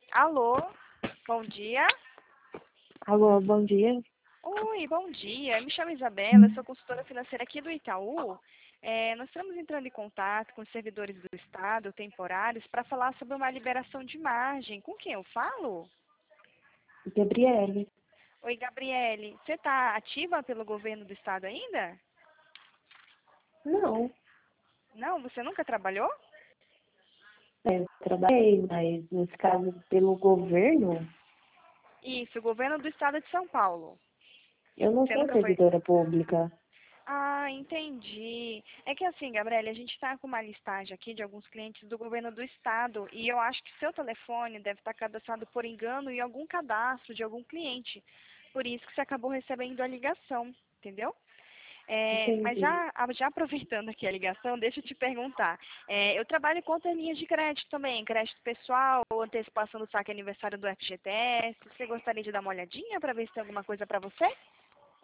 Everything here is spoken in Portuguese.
Alô, bom dia. Alô, bom dia. Oi, bom dia. Eu me chamo Isabela, eu sou consultora financeira aqui do Itaú. Nós estamos entrando em contato com os servidores do Estado temporários para falar sobre uma liberação de margem. Com quem eu falo? Gabriele. Oi, Gabriele. Você está ativa pelo governo do Estado ainda? Não, Não, você nunca trabalhou? eu trabalhei, mas nesse caso pelo governo, Isso, o governo do Estado de São Paulo. eu não Você sou nunca foi? servidora pública. Ah, entendi. É que assim, Gabriela, a gente está com uma listagem aqui de alguns clientes do governo do estado e eu acho que seu telefone deve estar cadastrado por engano em algum cadastro de algum cliente. Por isso que você acabou recebendo a ligação, entendeu? Mas Entendi. já aproveitando aqui a ligação, deixa eu te perguntar. Eu trabalho com outras linhas de crédito também, crédito pessoal, antecipação do saque aniversário do FGTS. Você gostaria de dar uma olhadinha para ver se tem alguma coisa para você?